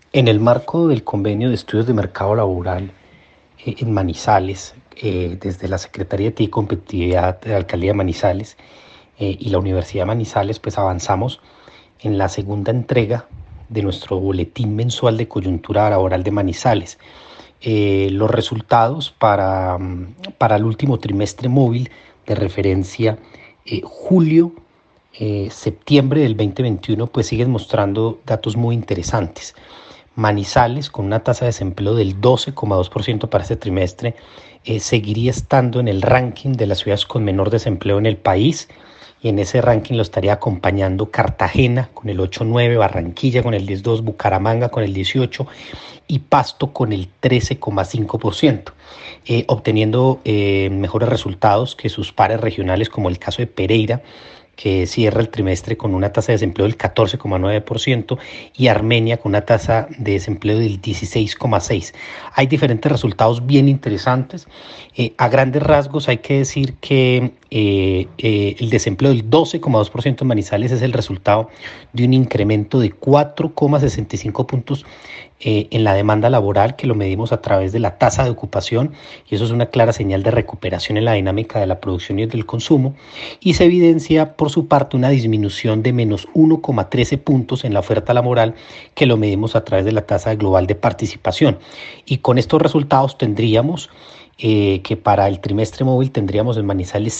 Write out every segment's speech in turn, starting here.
En el marco del convenio de estudios de mercado laboral en Manizales, desde la Secretaría de TI y Competitividad de la Alcaldía de Manizales y la Universidad de Manizales, pues avanzamos en la segunda entrega de nuestro boletín mensual de coyuntura laboral de Manizales. Los resultados para el último trimestre móvil de referencia julio-septiembre del 2021 pues siguen mostrando datos muy interesantes. Manizales, con una tasa de desempleo del 12,2% para este trimestre, seguiría estando en el ranking de las ciudades con menor desempleo en el país, y en ese ranking lo estaría acompañando Cartagena con el 8,9%, Barranquilla con el 10,2%, Bucaramanga con el 18% y Pasto con el 13,5%, obteniendo mejores resultados que sus pares regionales, como el caso de Pereira, que cierra el trimestre con una tasa de desempleo del 14,9%, y Armenia con una tasa de desempleo del 16,6%. Hay diferentes resultados bien interesantes. A grandes rasgos hay que decir que el desempleo del 12,2% en Manizales es el resultado de un incremento de 4,65 puntos en la demanda laboral, que lo medimos a través de la tasa de ocupación, y eso es una clara señal de recuperación en la dinámica de la producción y del consumo. Y se evidencia por su parte una disminución de menos 1,13 puntos en la oferta laboral, que lo medimos a través de la tasa global de participación. Y con estos resultados tendríamos que para el trimestre móvil tendríamos en Manizales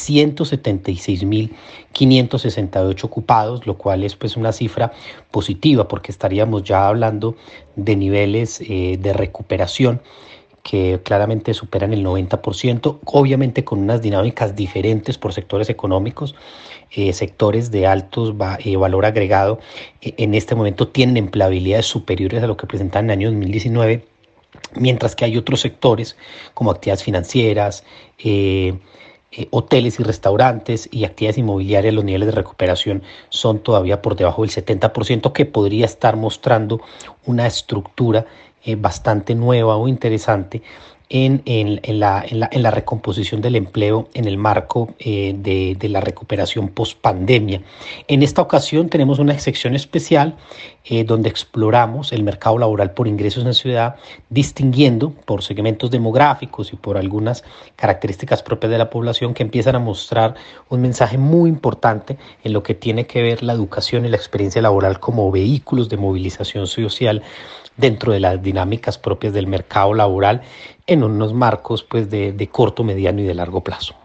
176.568 ocupados, lo cual es pues una cifra positiva, porque estaríamos ya hablando de niveles de recuperación que claramente superan el 90%, obviamente con unas dinámicas diferentes por sectores económicos. Sectores de altos valor agregado en este momento tienen empleabilidades superiores a lo que presentaban en el año 2019, mientras que hay otros sectores como actividades financieras, hoteles y restaurantes y actividades inmobiliarias. Los niveles de recuperación son todavía por debajo del 70%, que podría estar mostrando una estructura bastante nueva o interesante en la recomposición del empleo en el marco de la recuperación post-pandemia. En esta ocasión tenemos una sección especial donde exploramos el mercado laboral por ingresos en la ciudad, distinguiendo por segmentos demográficos y por algunas características propias de la población, que empiezan a mostrar un mensaje muy importante en lo que tiene que ver la educación y la experiencia laboral como vehículos de movilización social dentro de las dinámicas propias del mercado laboral, en unos marcos pues de corto, mediano y de largo plazo.